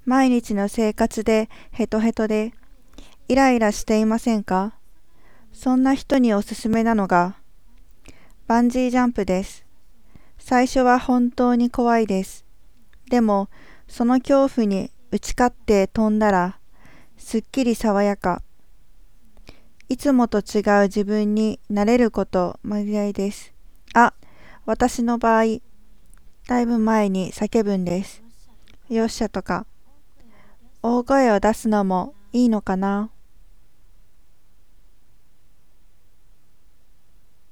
毎日の生活でヘトヘトでイライラしていませんか？そんな人におすすめなのがバンジージャンプです。最初は本当に怖いです。でもその恐怖に打ち勝って飛んだらすっきり爽やか。いつもと違う自分になれること間違いです。私の場合、だいぶ前に叫ぶんです。よっしゃとか、大声を出すのもいいのかな。